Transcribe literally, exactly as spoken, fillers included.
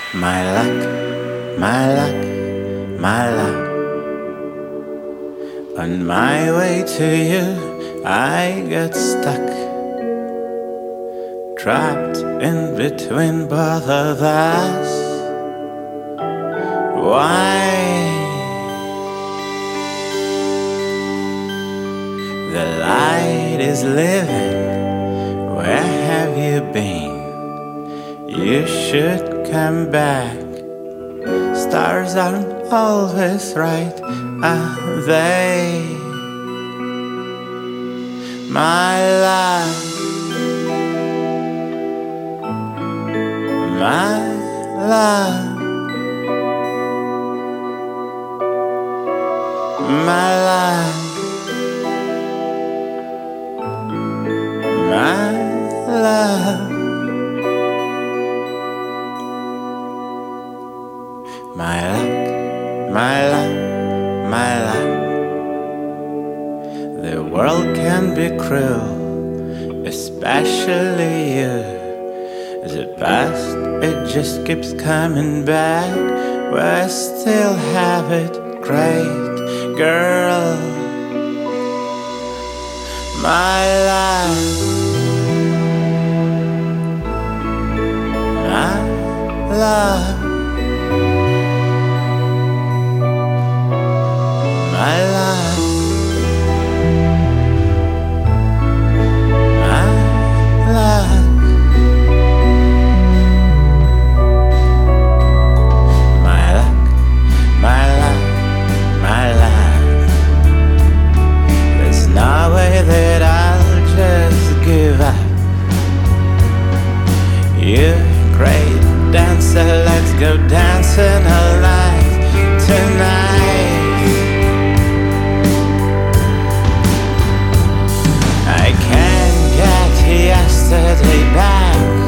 My luck, my luck, my luck. On my way to you, I got stuck, trapped in between both of us. Why? The light is living. Where have you been? You should come back. Stars aren't always right, are they? My love, my love, my love, my love. My luck, my luck, my luck. The world can be cruel, especially you. The past, it just keeps coming back. But I still have it great, girl. My life, my love. My love, my love, my luck, my love, my love. There's no way that I'll just give up. You great dancer, let's go dancing all night tonight. Yesterday back.